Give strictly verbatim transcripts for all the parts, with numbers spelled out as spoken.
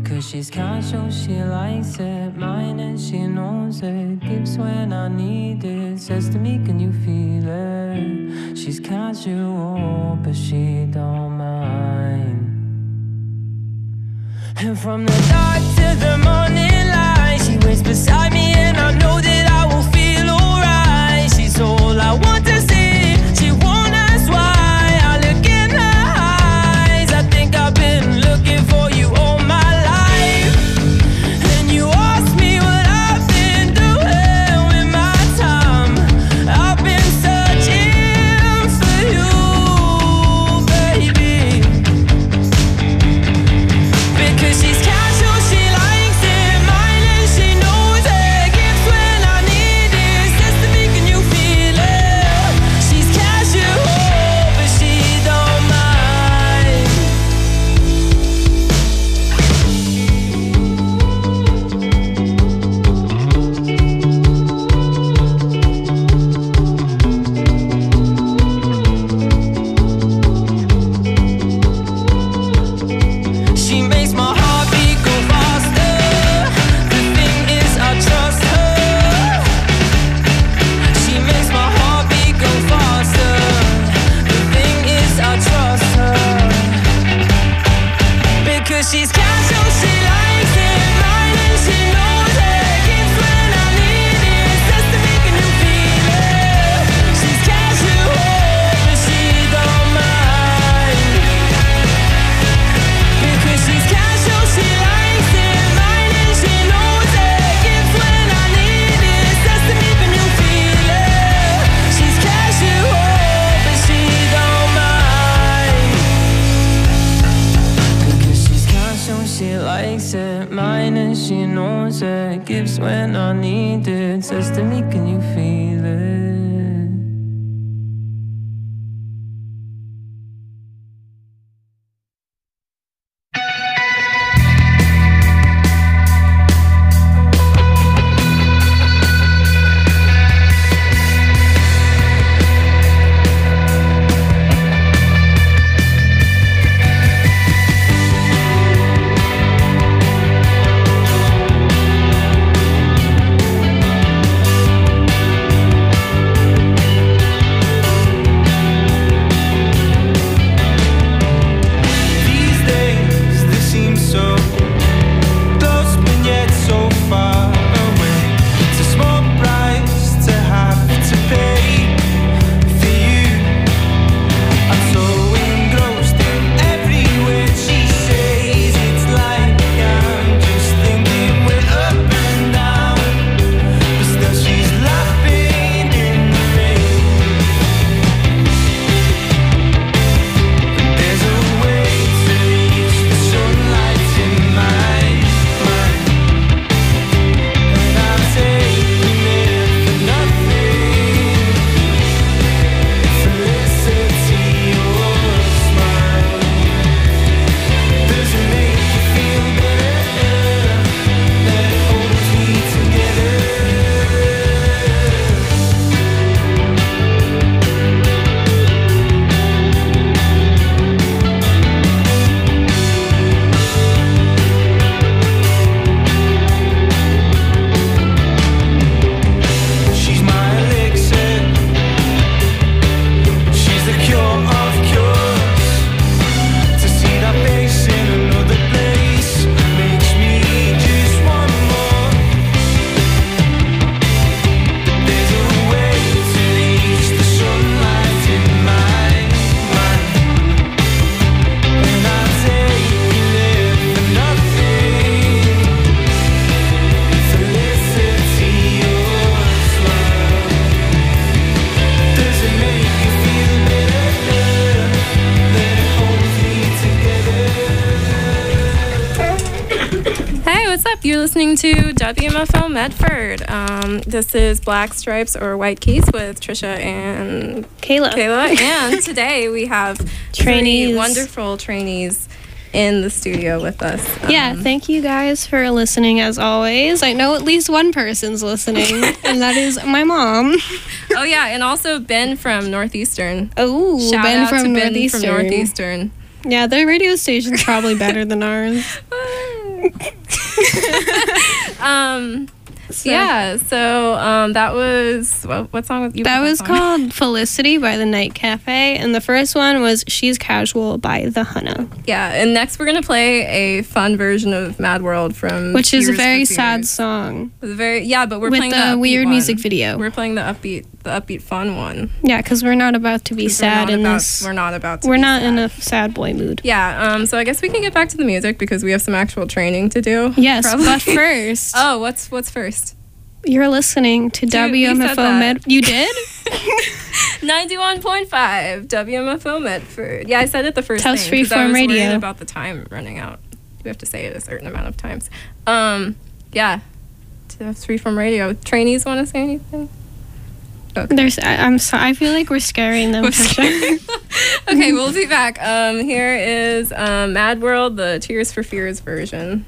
Because she's casual, she likes it. Mine and she knows it. Gives when I need it. Says to me, can you feel it? She's casual, but she don't mind. And from the dark to the morning light, she waits beside me and I know that I will feel alright. She's all I want to see. She won't ask why. I look in her eyes. I think I've been looking for you all my life. And you ask me what I've been doing with my time. I've been searching for you, baby. Because she's casual, she likes it. Mine and she knows it. Gives when I need it. Says to me, can you feel it? She's casual, but she don't mind. She makes my heartbeat go faster. The thing is, I trust her. She makes my heartbeat go faster. The thing is, I trust her. Because she's casual, she likes it. Mine and she knows it. Gives when I need it. Says to me, can you feel it? She's casual, but she don't mind. Because she's casual, she likes it. Mine and she knows it. Gives when I need it. Says to me, can you feel it? She's casual, but she don't mind. Because she's casual, she likes it. Mine and she knows it. Gives when I need it. Says to me, can you feel it? These days, they seem so close, but yet so far away. It's a small price to have to pay for you. I'm so engrossed in every word she says. It's like I'm just thinking we're up and down, but still she's laughing in the rain. There's a way to reach the sunlight in my mind, and I'll take it for nothing. Felicity or smile. Does it make you feel better that it holds me together? She's my elixir. She's the cure of cures. To see that face in another place makes me just want more. There's a way to reach the sunlight in my mind, and I'll take it for nothing. Felicity or smile. Does it make you feel better that it holds me together? Hey, what's up? You're listening to W M F O Medford. Um, this is Black Stripes or White Keys with Trisha and Kayla. Kayla. And today we have Trainees. three wonderful trainees in the studio with us. Yeah, Um, thank you guys for listening as always. I know at least one person's listening, and that is my mom. Oh, yeah, and also Ben from Northeastern. Oh, Shout Ben out from to Ben Northeastern. from Northeastern. Yeah, their radio station's probably better than ours. um, yeah. So um, that was what, what song was you? That put was song? called Felicity by the Night Cafe, and the first one was She's Casual by the Hunna, Yeah, and next we're gonna play a fun version of Mad World from which is a Tears for very Fears. sad song It's very yeah, but we're with playing the, the upbeat weird one. music video. We're playing the upbeat, the upbeat fun one. Yeah, because we're not about to be 'Cause we're sad not in about, this. We're not about. To We're be not sad. in a sad boy mood. Yeah. Um. So I guess we can get back to the music because we have some actual training to do. Yes, probably. but first, Oh, what's what's first? you're listening to Dude, we W M F said O that. Med. You did? ninety-one point five W M F O Medford. Yeah, I said it the first Tell us thing 'cause I Freeform was Radio. worried about the time running out. We have to say it a certain amount of times. Um. Yeah. That's Freeform Radio. Trainees want to say anything? Okay. There's. I, I'm sorry. I feel like we're scaring them. We're for sure. Okay, we'll be back. Um, here is um, Mad World, the Tears for Fears version.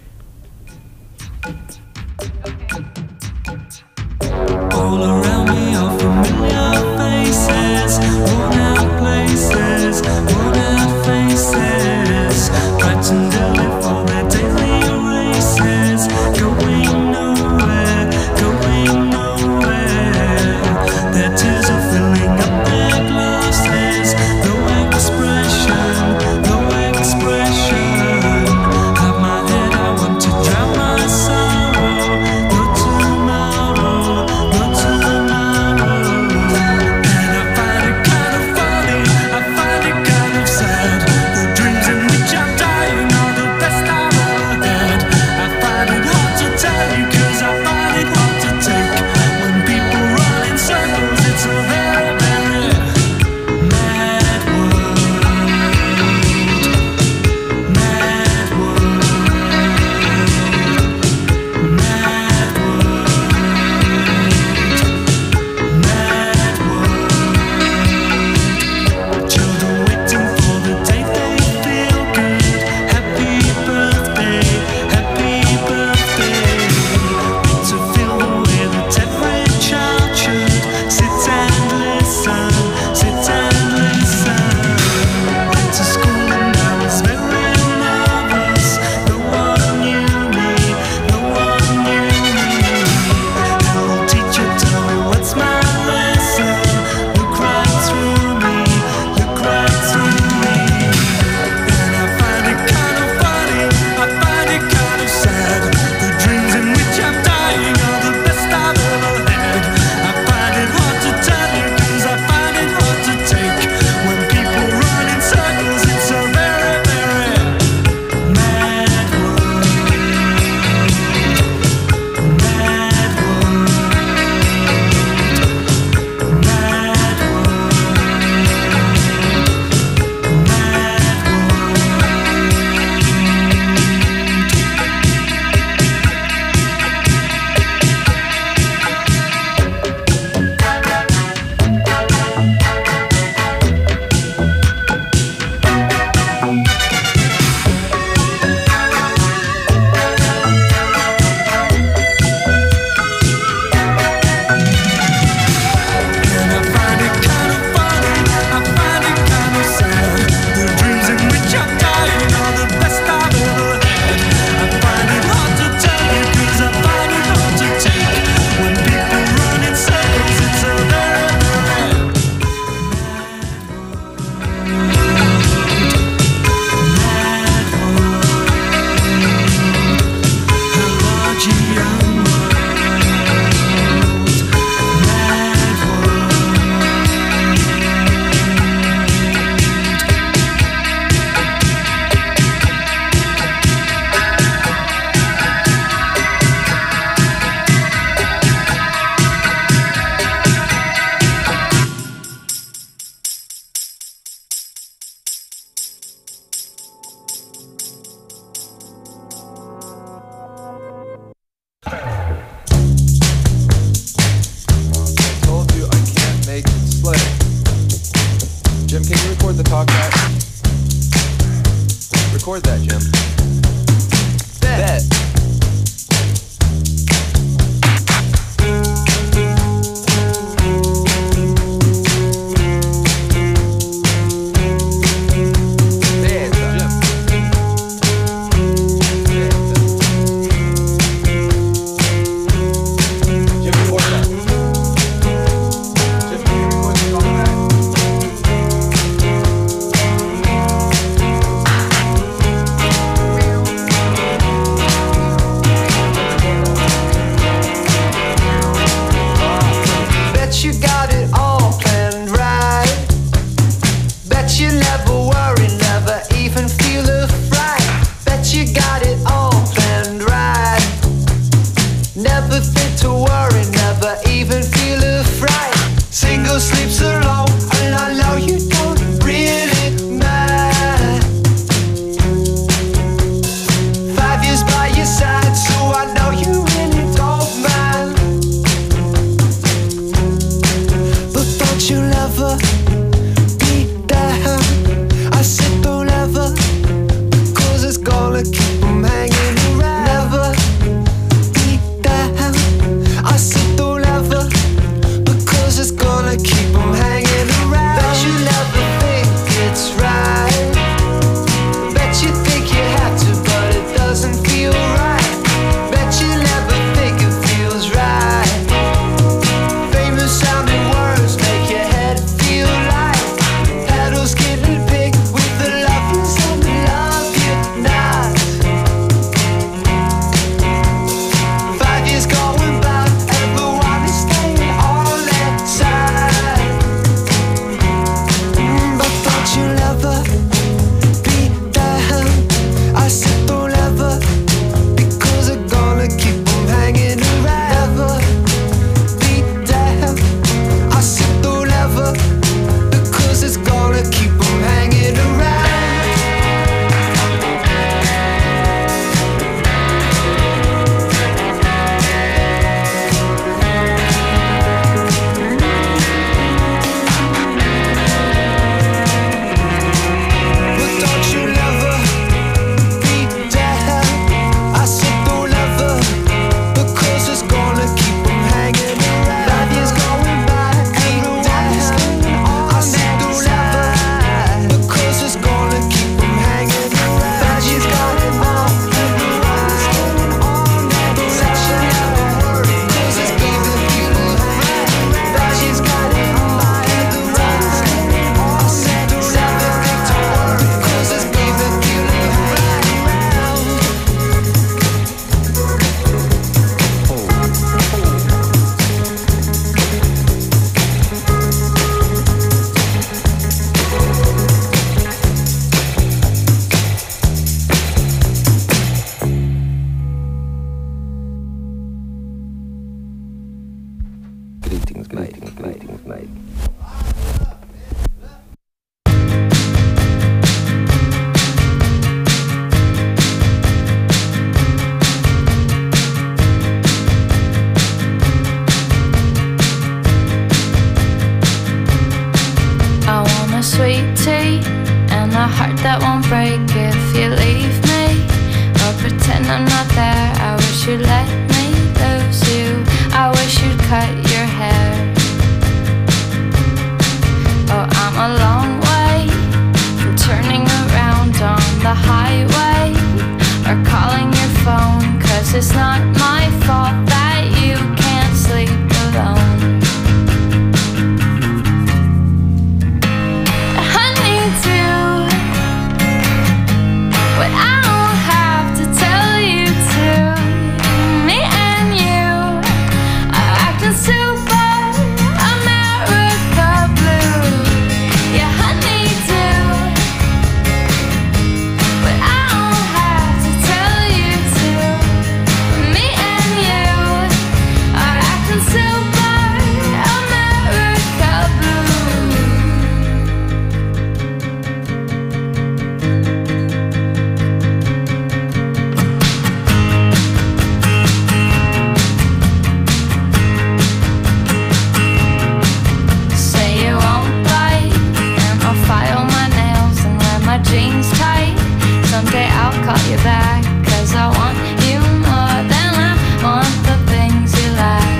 All around me are familiar faces, worn out places, worn out faces, fighting daily for their daily races, going nowhere, going nowhere. Their tears are filling up their glasses, no expression, no expression. Have my head, I want to drown my sorrow, no tomorrow, no tomorrow. And I find it kind of funny, I find it kind of sad. The dreams in which I'm dying are the best I've ever had. I find it hard to tell you, cause I find it hard to take. When people run in circles, it's a very, very mad world. Mad world. Mad world. Mad world. Children waiting for the day they feel good. Happy birthday, happy birthday. Wait to feel the way that every child should. Sit and listen, sit and listen. Went to school and I was very nervous. No one knew me, no one knew me. Hello teacher, tell me what's my lesson. Look right through me, look right through me. And I find it kind of funny, I find it kind of sad. The dreams in which I'm dying are the best I've ever had. I find it hard to tell you, cause I find it hard to take. When people run in circles, it's a very, very mad world. Mad world. Mad world. And I find it kind of funny, I find it kind of sad. The dreams in which I'm dying are the best I've ever had. I find it hard to tell you, cause I find it hard to take. When people run in circles, it's a very, very mad world. A large young world. Mad world. Told you I can't make it split. Jim, can you record the talk back? Record that, Jim. Bet. Bet, Jim. Bet. you back, 'cause I want you more than I want the things you like.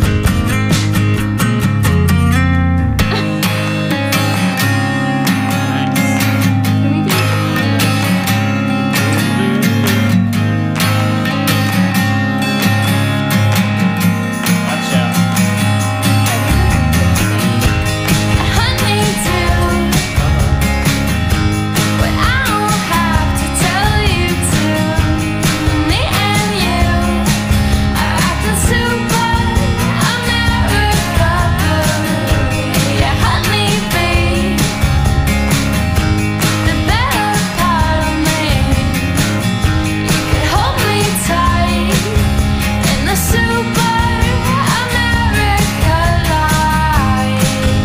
Honey, too. But I don't have to tell you to. Me and you are acting super America. Yeah, honey, be the better part of me. You could hold me tight in the super America light.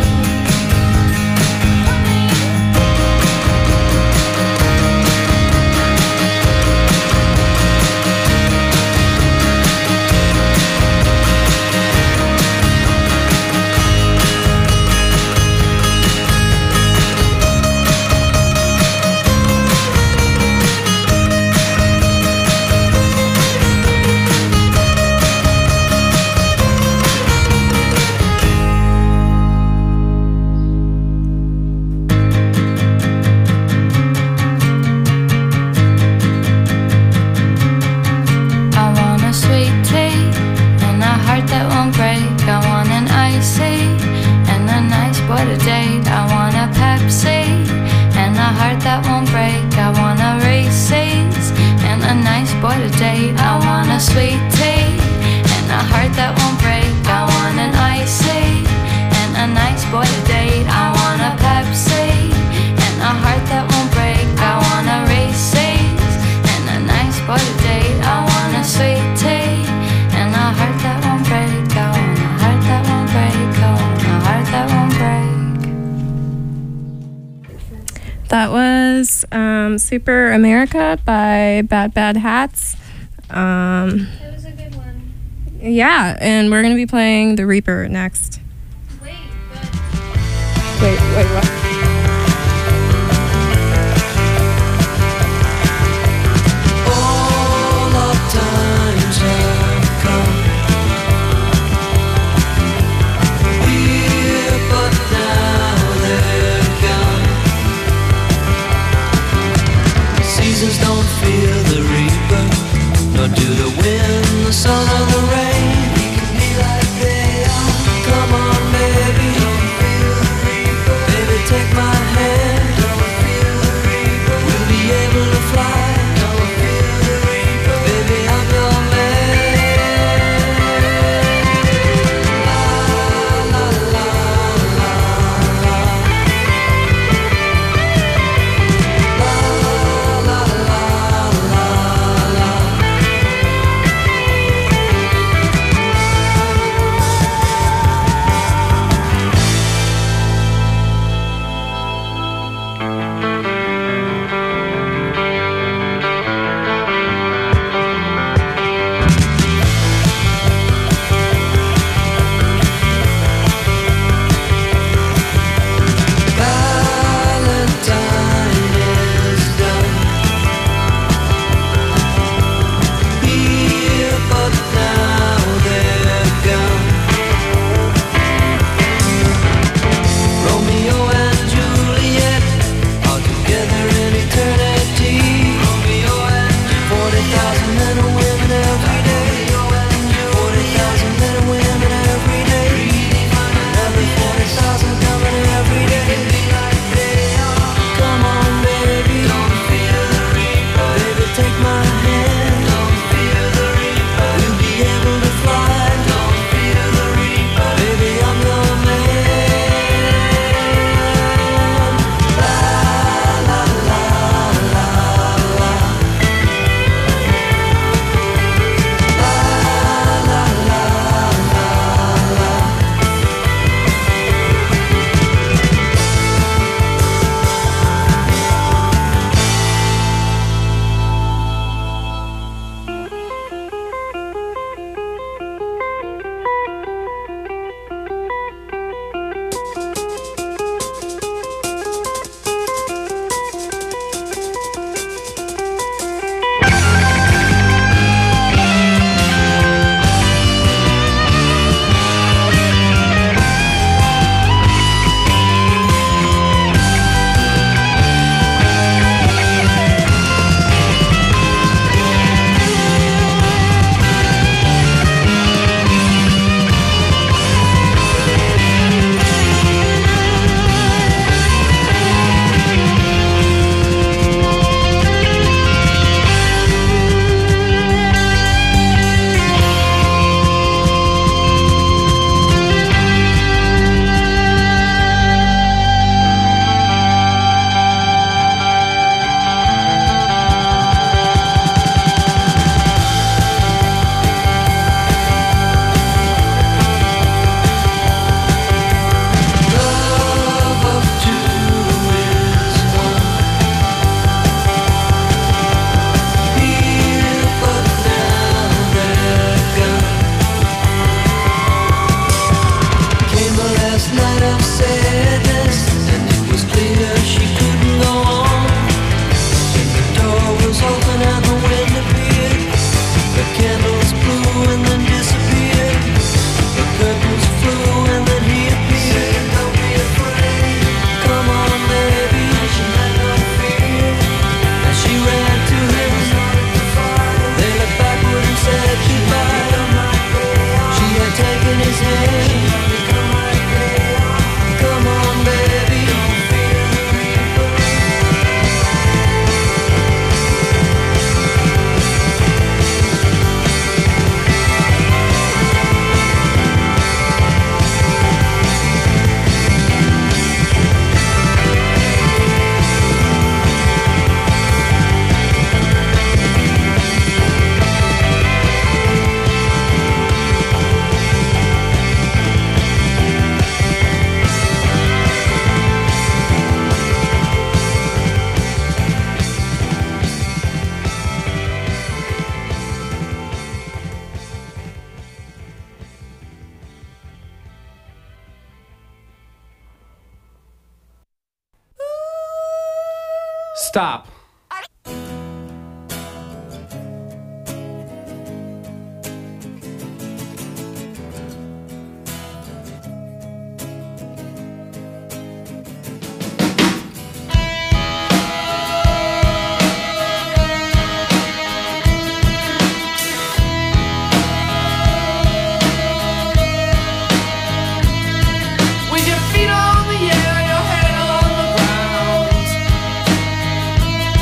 I want a sweet tea and a heart that won't break. I want an icy and a nice boy to date. I want a Pepsi and a heart that won't break. I want a Reese's and a nice boy to date. I want a sweet tea and a heart that won't break. I want an icy and a nice boy to date. I want a Pepsi and a heart that won't break. I want a Reese's and a nice boy to date. I want a sweet tea and a heart that won't break. I want a heart that won't break. I want a heart that won't break. That was um, Super America by Bad Bad Hats. Um, That was a good one. yeah, and we're going to be playing The Reaper next. Wait, but Wait, wait, what? All of times have come here, but now they're gone. Seasons don't fear the reaper, nor do the wind, the sun, or the rain. We can be like they are. Come on, baby, don't feel the reaper. Baby, take my hand. Don't feel the reaper. We'll be able to fly. Don't feel the reaper. Baby, I'm your man. La la la la la. La la la la la. Stop. With your feet on the air, your head on the ground.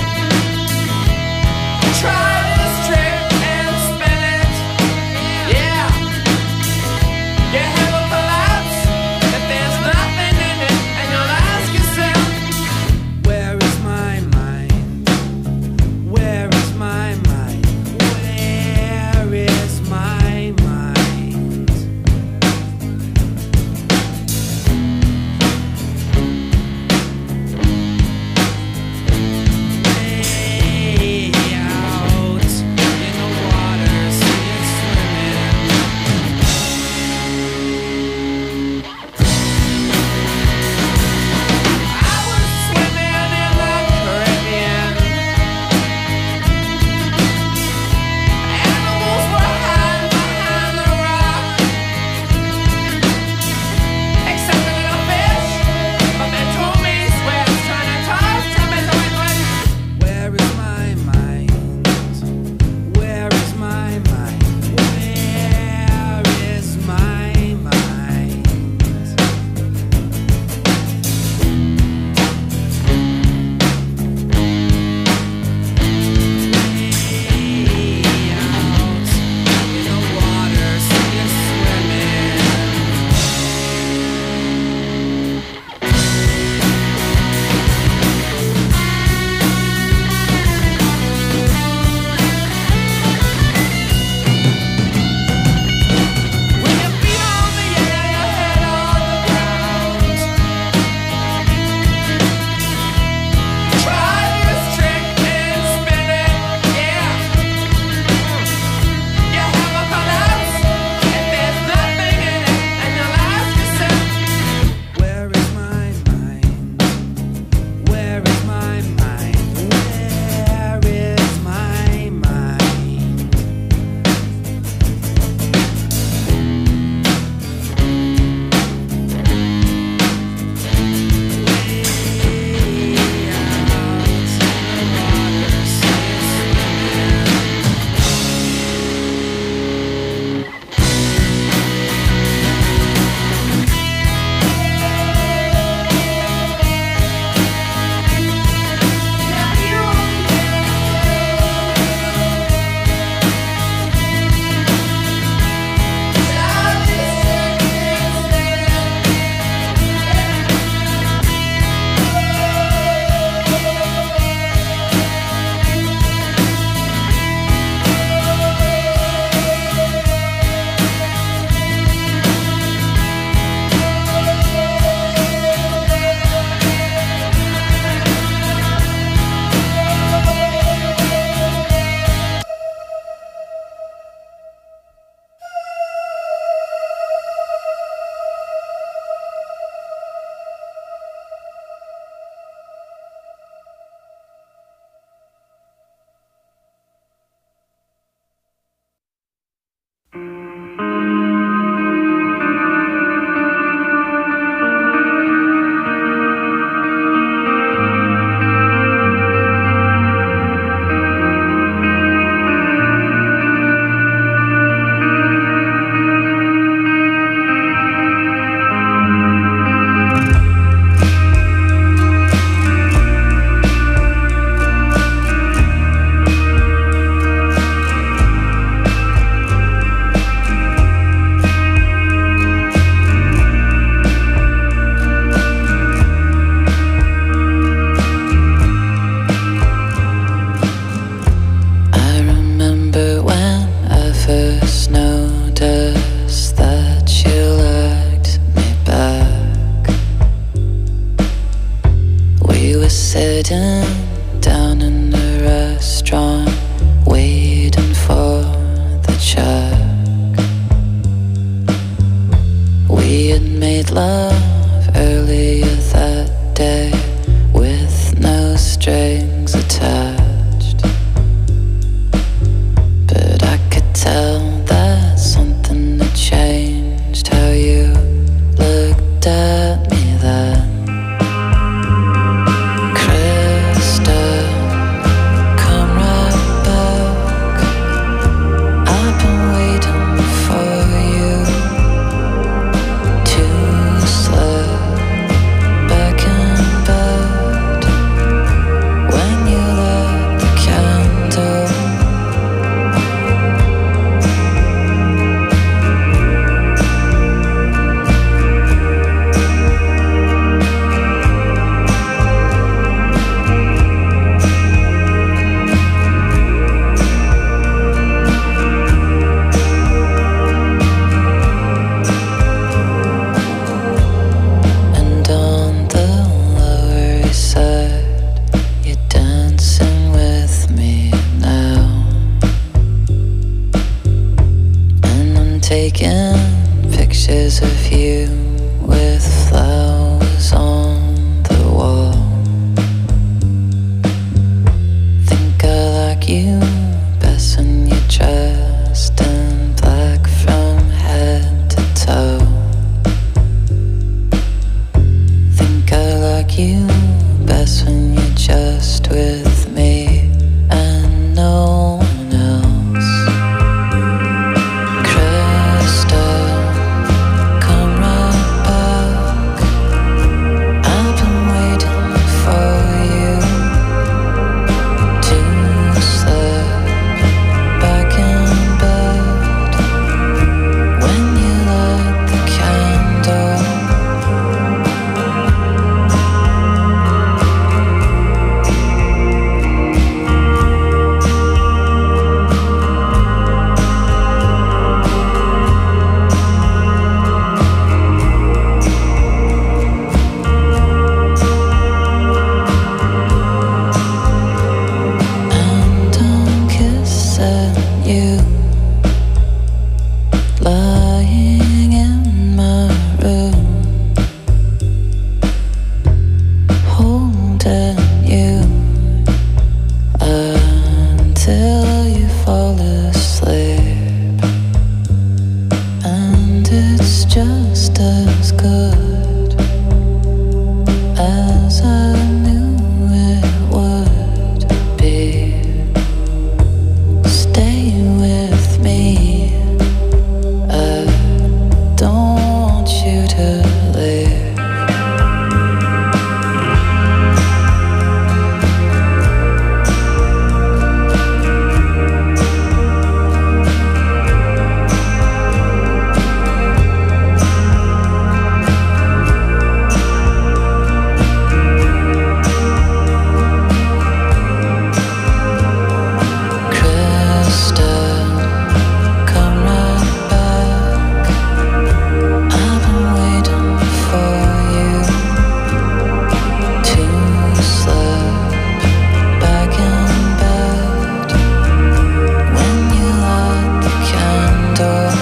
tell that something had changed how you looked at me then. Krista, come right back. I've been waiting for you to slip back in bed when you lit the candle. And on the Lower East Side, you're dancing with me now. And I'm taking pictures of you with flowers on the wall. Think I like you best when you're dressed in black from head to toe. Think I like you best when you're just with me and no one else. Krista, come right back. I've been waiting for you to slip back in bed when you light the candle. And I'm kissing you, lying in my room, holding you until you fall asleep. And it's just as good as I knew it would be. Stay with me. I don't want you to leave. Krista, come right back. I've been waiting for you to slip back in bed when you light the candle.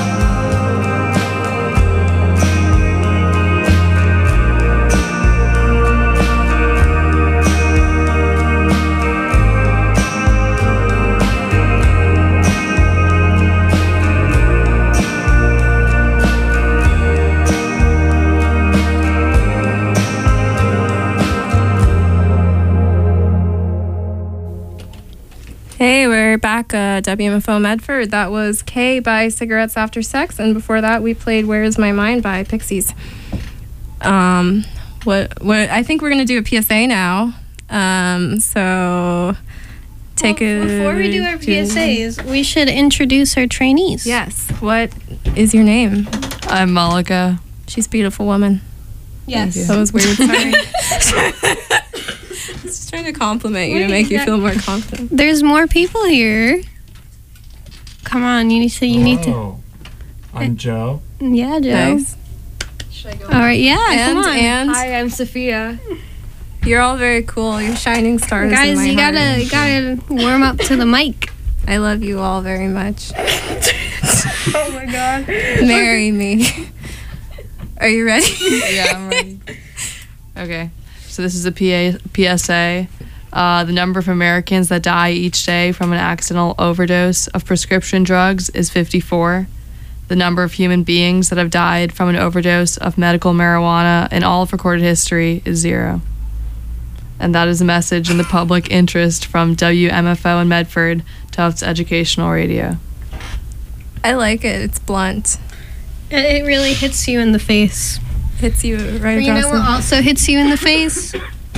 Hey, we're back. Uh, W M F O Medford. That was K by Cigarettes After Sex, and before that, we played "Where's My Mind" by Pixies. Um, what? What? I think we're gonna do a P S A now. Um, so take Well, a. before we do our P S As, we should introduce our trainees. Yes. What is your name? I'm Malika. She's a beautiful woman. Yes. That was weird. Sorry. I was just trying to compliment you to Wait, make you that- feel more confident. There's more people here. Come on, you need to. You need to. Oh, I'm Joe. Yeah, Joe. Nice. All right. Yeah. And come on. and Hi, I'm Sophia. you're all very cool. You're shining stars. in Guys, my you heart. gotta you gotta warm up to the mic. I love you all very much. Oh my god. Marry me. Are you ready? Yeah, I'm ready. Okay. So this is a P A, P S A Uh, the number of Americans that die each day from an accidental overdose of prescription drugs is fifty-four. The number of human beings that have died from an overdose of medical marijuana in all of recorded history is zero. And that is a message in the public interest from W M F O in Medford, Tufts Educational Radio. I like it. It's blunt. It, it really hits you in the face. Hits you right You across know the- what also hits you in the face?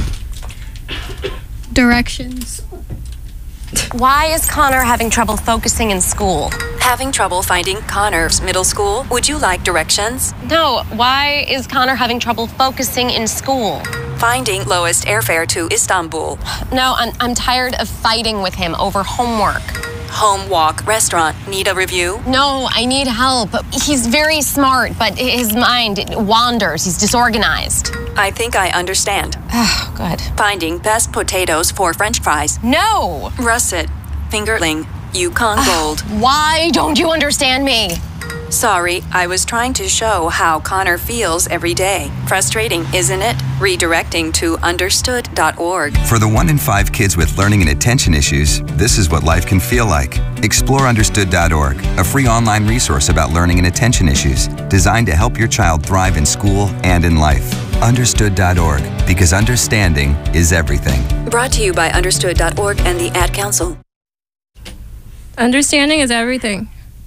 Directions. Why is Connor having trouble focusing in school? Having trouble finding Connor's middle school? Would you like directions? No, why is Connor having trouble focusing in school? Finding lowest airfare to Istanbul. No, I'm, I'm tired of fighting with him over homework. Home walk restaurant. Need a review? No, I need help. He's very smart, but his mind wanders. He's disorganized. I think I understand. Oh, good. Finding best potatoes for French fries. No! Russet. Fingerling. Yukon Gold. Why don't you understand me? Sorry, I was trying to show how Connor feels every day. Frustrating, isn't it? Redirecting to understood dot org. For the one in five kids with learning and attention issues, this is what life can feel like. Explore understood dot org, a free online resource about learning and attention issues, designed to help your child thrive in school and in life. understood dot org, because understanding is everything. Brought to you by understood dot org and the Ad Council. Understanding is everything.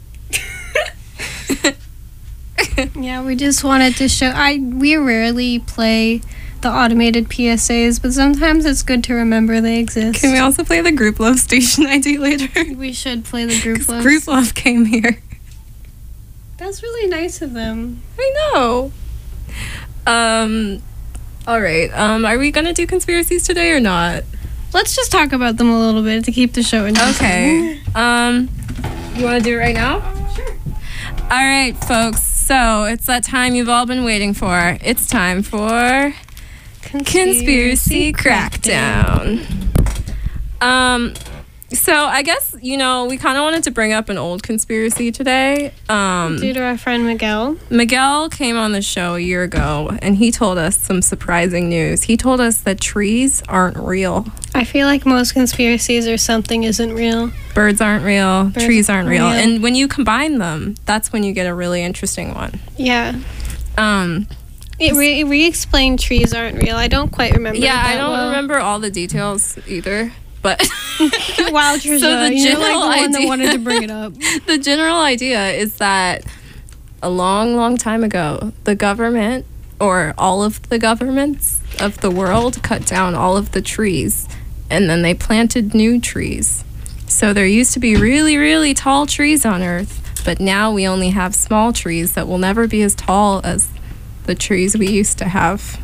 Yeah, we just wanted to show. I we rarely play the automated P S As, but sometimes it's good to remember they exist. Can we also play the group love station I D later? We should play the group love. Group love came here. That's really nice of them. I know. Um, all right. Um, are we gonna do conspiracies today or not? Let's just talk about them a little bit to keep the show interesting. Okay. Um, you want to do it right now? Sure. All right, folks. So it's that time you've all been waiting for. It's time for Conspiracy, Conspiracy Crackdown. Um, so I guess, you know, we kind of wanted to bring up an old conspiracy today. Um, Due to our friend Miguel. Miguel came on the show a year ago, and he told us some surprising news. He told us that trees aren't real. I feel like most conspiracies are something isn't real. Birds aren't real. Birds trees aren't real. real. And when you combine them, that's when you get a really interesting one. Yeah. Um, it re- re-explained trees aren't real. I don't quite remember. Yeah, that I don't well. remember all the details either. But wow, Trisha, so the you're general like the one that idea, wanted to bring it up. The general idea is that a long, long time ago, the government or all of the governments of the world cut down all of the trees, and then they planted new trees. So there used to be really, really tall trees on Earth, but now we only have small trees that will never be as tall as the trees we used to have.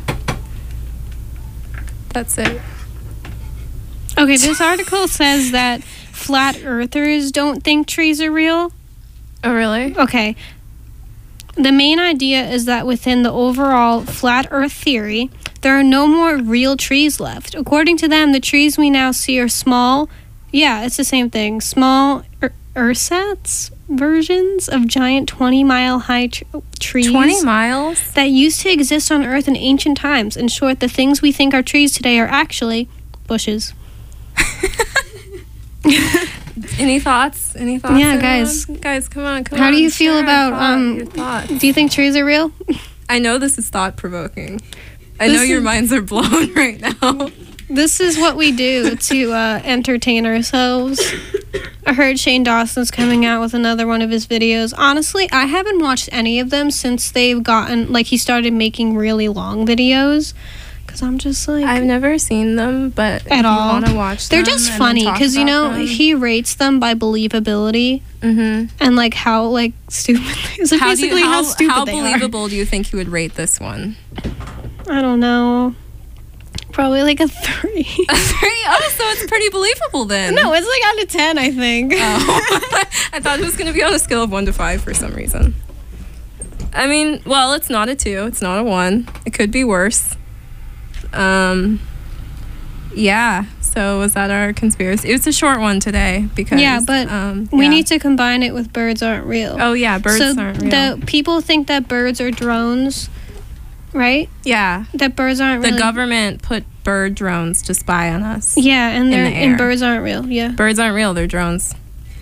That's it. Okay, this article says that flat earthers don't think trees are real. Oh, really? Okay. The main idea is that within the overall flat earth theory, there are no more real trees left. According to them, the trees we now see are small. Yeah, it's the same thing. Small er- ersatz versions of giant twenty-mile-high tr- trees. twenty miles? That used to exist on Earth in ancient times. In short, the things we think are trees today are actually bushes. Any thoughts? Any thoughts? Yeah, everyone? guys. Guys, come on, come How on. do you feel share about, thought- um, your thoughts? Do you think trees are real? I know this is thought-provoking. I This know your is- minds are blown right now. This is what we do to uh, entertain ourselves. I heard Shane Dawson's coming out with another one of his videos. Honestly, I haven't watched any of them since they've gotten, like, he started making really long videos. Because I'm just like... I've never seen them, but at all. I want to watch them. They're just and funny then talk because, you know, about them. he rates them by believability. Mm-hmm. And, like, how, like, stupid... So how, do you, basically how, how stupid how they are. believable do you think he would rate this one? I don't know. Probably like a three. A three? Oh, so it's pretty believable then. No, it's like out of ten, I think. Oh. I thought it was going to be on a scale of one to five for some reason. I mean, well, it's not a two. It's not a one. It could be worse. Um, yeah. So was that our conspiracy? It was a short one today because Yeah, but um, we yeah. need to combine it with birds aren't real. Oh yeah, birds so aren't real. The people think that birds are drones. right? Yeah. That birds aren't The really... government put bird drones to spy on us. Yeah, and in they're the air. and birds aren't real. Yeah. Birds aren't real, they're drones.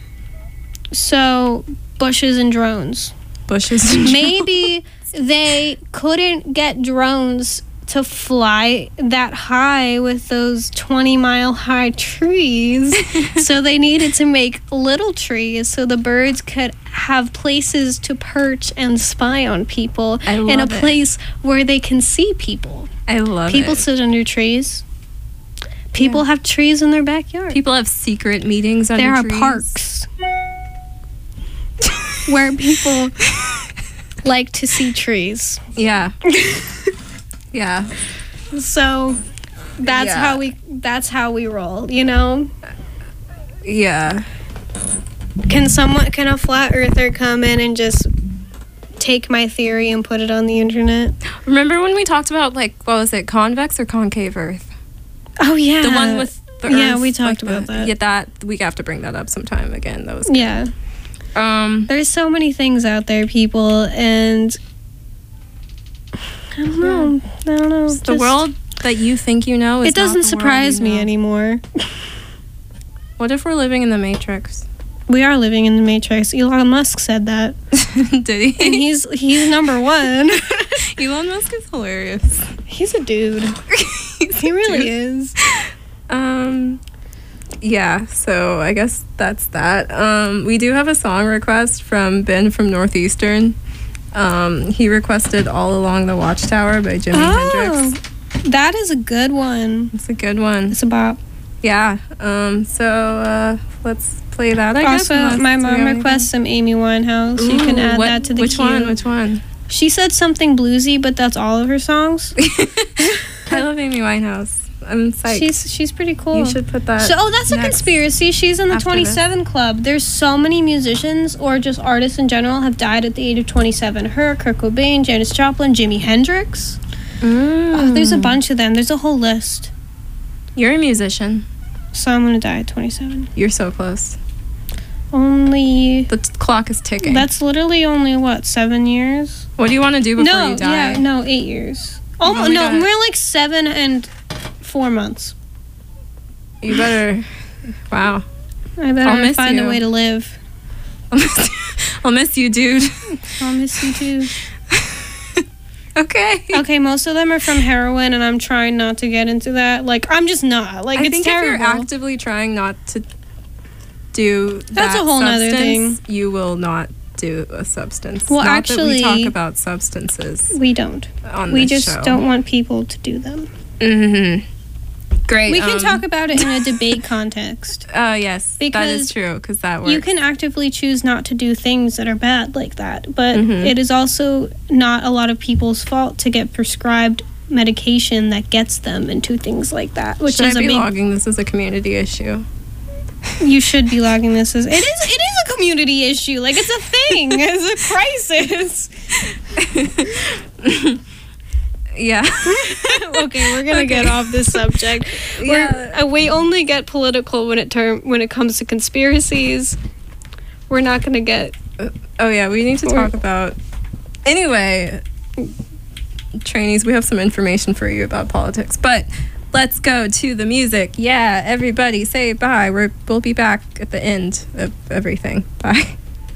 So, bushes and drones. Bushes and Maybe they couldn't get drones to fly that high with those twenty mile high trees. So they needed to make little trees so the birds could have places to perch and spy on people I in a love it. place where they can see people. I love People it. sit under trees. People have trees in their backyard. People have secret meetings under There are trees. parks where people like to see trees. Yeah. Yeah. So that's Yeah. how we that's how we roll, you know? Yeah. Can someone can a flat earther come in and just take my theory and put it on the internet? Remember when we talked about, like, what was it, convex or concave Earth? Oh yeah. The one with the Yeah, Earth, we talked like about the- that. Yeah, that we have to bring that up sometime again. That was Yeah. Um There's so many things out there, people, and I don't know. I don't know. the Just- world that you think you know is It doesn't not the world surprise you me know. anymore. What if we're living in the Matrix? We are living in the Matrix. Elon Musk said that. Did he? And he's he's number one. Elon Musk is hilarious. He's a dude. He really is. Um yeah, so I guess that's that. Um we do have a song request from Ben from Northeastern. Um he requested All Along the Watchtower by Jimi Hendrix. That is a good one. It's a good one. It's a bop. Yeah. Um so uh let's play that, I guess. Also, unless my we mom have anything. requests some Amy Winehouse. You can Ooh, add what- that to the which queue. one? Which one? She said something bluesy, but that's all of her songs. I love Amy Winehouse. I'm psyched. She's she's pretty cool. You should put that So, oh, that's a next conspiracy. She's in the after twenty-seven Club. There's so many musicians or just artists in general have died at the age of twenty-seven. Her, Kurt Cobain, Janis Joplin, Jimi Hendrix. Mm. Oh, there's a bunch of them. There's a whole list. You're a musician. So I'm gonna die at twenty-seven. You're so close. Only. The t- clock is ticking. That's literally only what, seven years? What do you want to do before no, you die? yeah, no, eight years. Oh Well, we no, got- we're like seven and four months. You better. Wow. I better I'll miss find you. a way to live. I'll miss, I'll miss you, dude. I'll miss you too. Okay. Okay, most of them are from heroin, and I'm trying not to get into that. Like, I'm just not. Like, I it's think terrible. if you're actively trying not to do That's that a whole nother substance, thing. you will not do a substance. Well, not actually- that we talk about substances we don't. on We this just show. don't want people to do them. Mm-hmm. Great. We can um, talk about it in a debate context. Oh yes, that Because is true because that works. You can actively choose not to do things that are bad like that, but Mhm. it is also not a lot of people's fault to get prescribed medication that gets them into things like that, which Should is I a be big. logging this as a community issue? You should be logging this as it is. It is a community issue. Like, it's a thing. It's a crisis. Yeah. Okay, we're gonna get off this subject. We're, uh, we only get political when it term when it comes to conspiracies. We're not gonna get. Oh yeah, we need to talk about. Anyway, trainees, we have some information for you about politics, but let's go to the music. Yeah, everybody, say bye. We're we'll be back at the end of everything. Bye.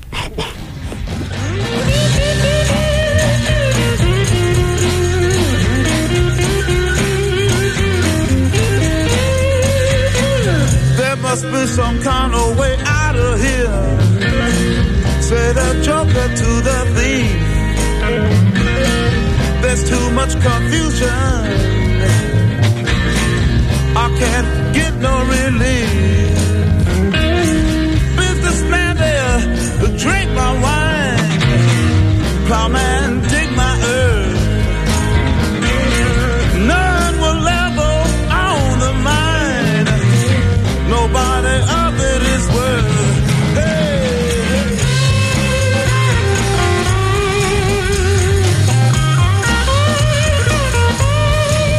There must be some kind of way out of here. Say the joker to the thief. There's too much confusion. I can't get no relief. Businessman there, drink my wine. Plowman, dig my earth. None will ever own the mine. Nobody of it is worth. Hey, hey.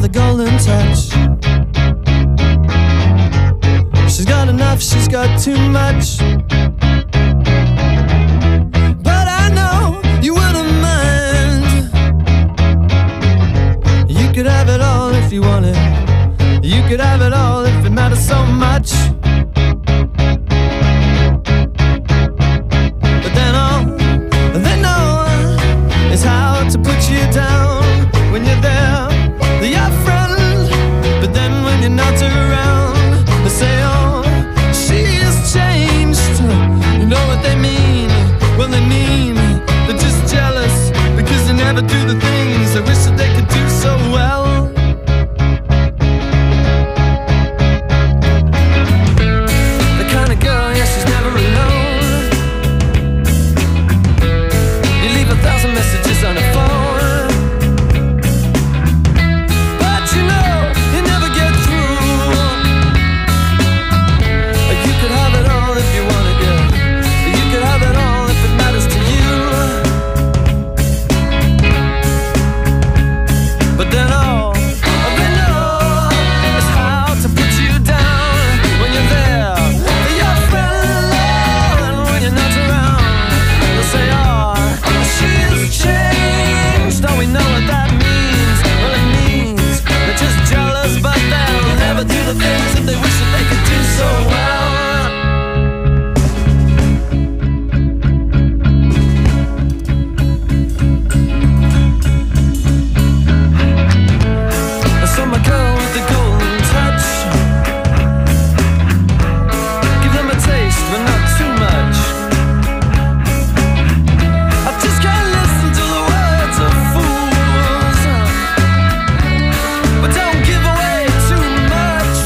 with a golden touch. She's got enough, she's got too much. But I know you wouldn't mind. You could have it all if you wanted. You could have it all if it matters so much. But then all they know is how to put you down when you're there. They're your friend, but then when you're not around, they say, oh, she has changed. You know what they mean? Well, they mean they're just jealous because they never do the things they wish that they could do so well. The kind of girl, yeah, she's never alone. You leave a thousand messages on her phone, but you know you never get through. You could have it all if you wanted, girl. You could have it all if it matters to you. But then all they know is how to put you down when you're there. They're your friend, and when you're not around, they'll say, oh, she has changed. Don't we know what that means? Well, it means they're just jealous, but they'll never do the things that they wish that they could do so well. I saw my girl with the golden touch. Give them a taste, but not too much. I just can't listen to the words of fools, but don't give away too much.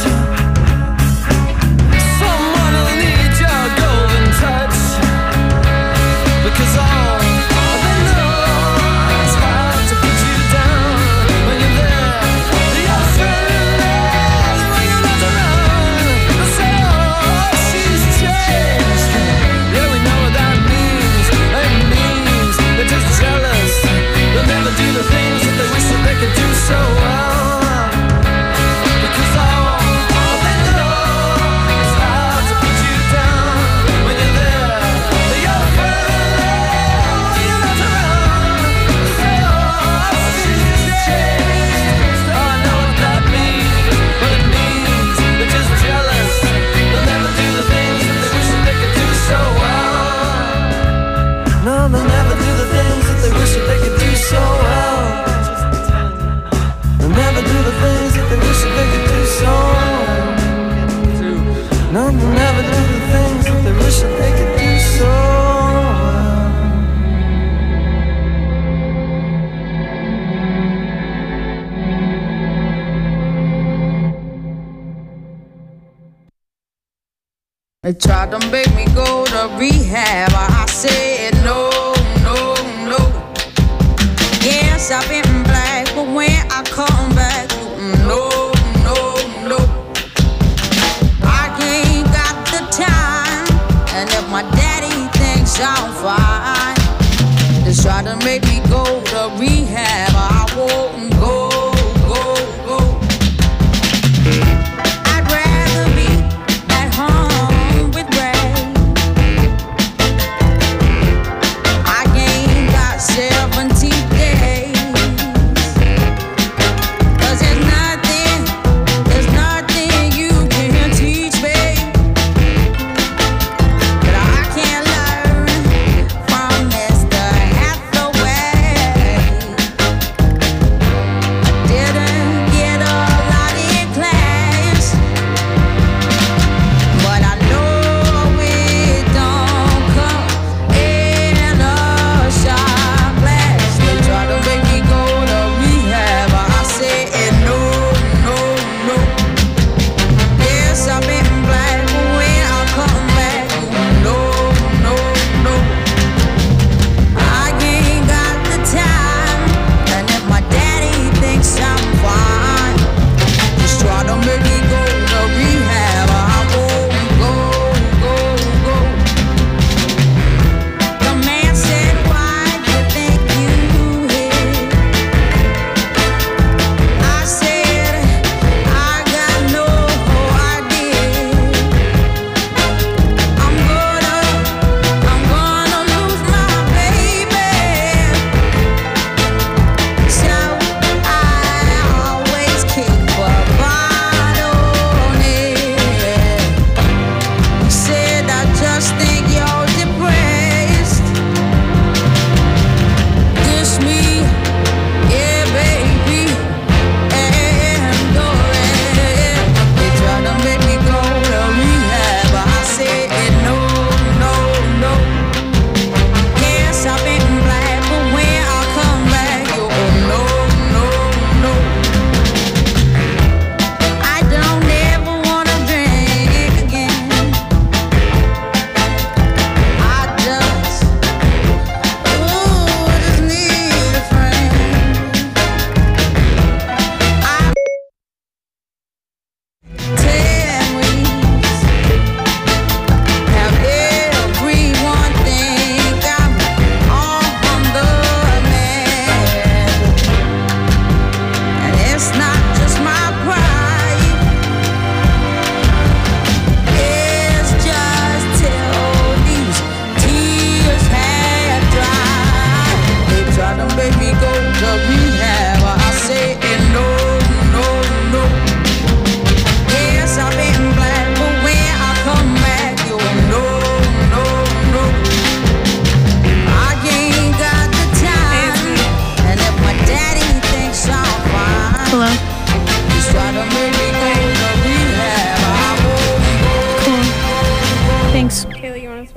Someone will need your golden touch, because all they know is how to put you down when you're there. They're your friend, and when you're not around, they say, oh, she's changed. Yeah, we know what that means. It means they're just jealous. They'll never do the things that they wish that they could do so well, because all they know is how to put you down when you're there. They're your friend, when you're not around, they say, oh, she's changed. Oh, I know what that means. But it means they're just jealous. They'll never do the things that they wish that they could do so well. No, they'll never do the things that they wish that they could do so well. They'll never do the things that they wish that they could do so well. No, they'll never do the things that they wish that they could do so well. They tried to make me go to rehab. I said no, no, no. Yes, I've been black, but when I come back, no, no, no. I ain't got the time, and if my daddy thinks I'm fine, they try to make me go to rehab. I won't go, go, go. I'd rather be at home with Ray. I ain't got seventeen days.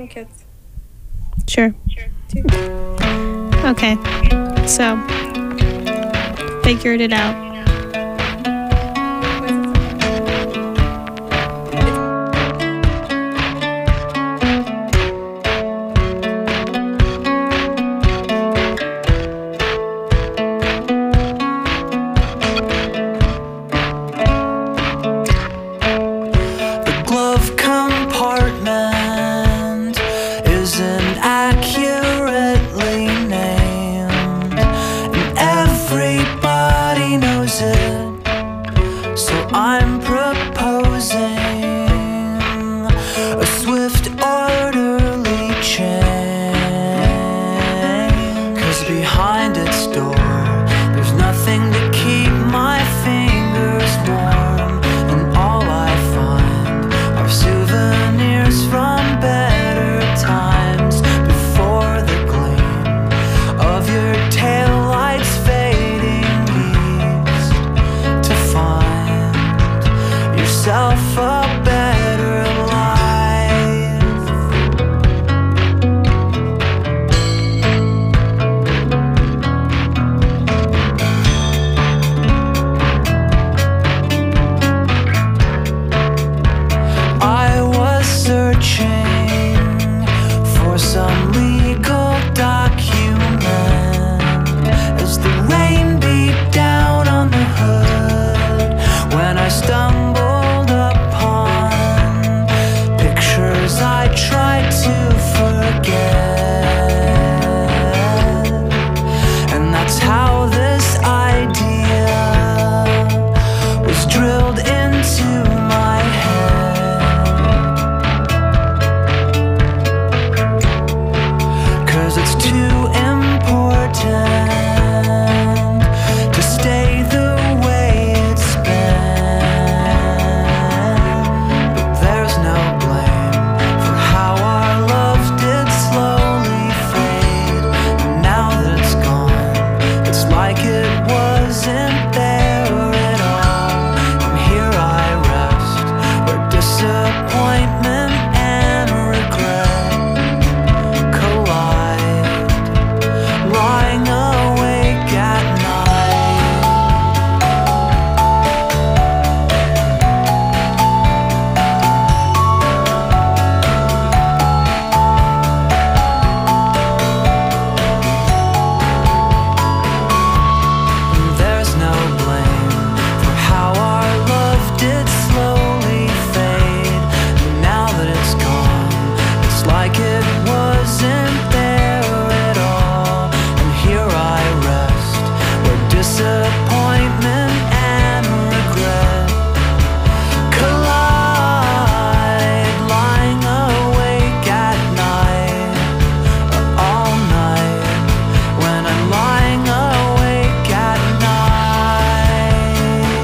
some kids. Sure. Sure. Two. Okay. So, figured it out. The glove compartment isn't accurately named, and everybody knows it. So I'm proposing a swift, orderly change. 'Cause behind its door, there's nothing to keep my fingers warm, and all I find are souvenirs from better times. Before the gleam of your taillights fading east, to find yourself a better life. I was searching for some legal document as the rain beat down on the hood, when I stumbled upon pictures I tried to forget. And that's how this idea was drilled into my head. 'Cause it's too important to stay the way it's been. But there's no blame for how our love did slowly fade. And now that it's gone, it's like it wasn't there at all. And here I rest, where disappointment and regret collide, lying awake at night. And there's no blame for how our love did slowly fade. And now that it's gone, it's like it wasn't there at all. And here I rest, where disappointment and regret collide, lying awake at night, all night, when I'm lying awake at night.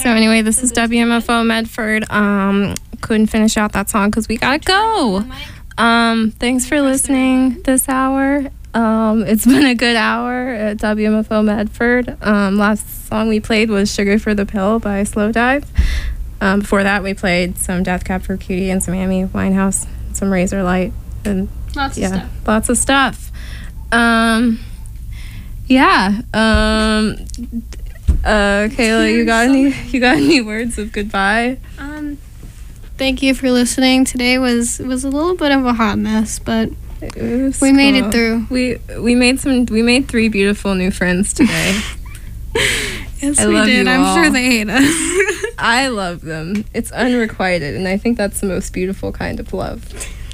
So anyway, this is W M F O Medford. Um, couldn't finish out that song because we gotta go. Um, thanks for listening this hour. Um, it's been a good hour at W M F O Medford. Um, last song we played was Sugar for the Pill by Slow Dive. Um, before that, we played some Death Cab for Cutie and some Amy Winehouse, some Razor Light, and Lots of yeah, stuff. lots of stuff. Um, yeah. Um, uh, Kayla, you got any? You got any words of goodbye? Um, thank you for listening. Today was was a little bit of a hot mess, but we made cool. it through. We we made some. We made three beautiful new friends today. Yes, I we love did. you I'm all. sure they hate us. I love them. It's unrequited, and I think that's the most beautiful kind of love.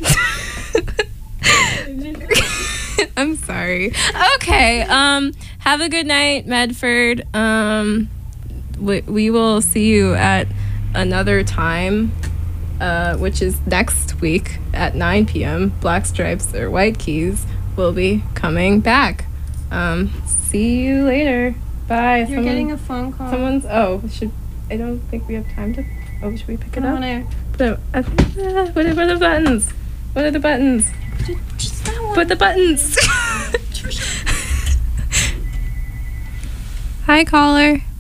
I'm sorry. Okay. Um. Have a good night, Medford. Um. We, we will see you at another time, uh, which is next week at nine p.m. Black Stripes or White Keys will be coming back. Um. See you later. Bye. You're Someone- getting a phone call. Someone's. Oh, should. I don't think we have time to. Oh, should we pick it Put 'em up? on air. Put it, uh, what are, what are the buttons? What are the buttons? Just that one. Put the buttons. Hi, caller.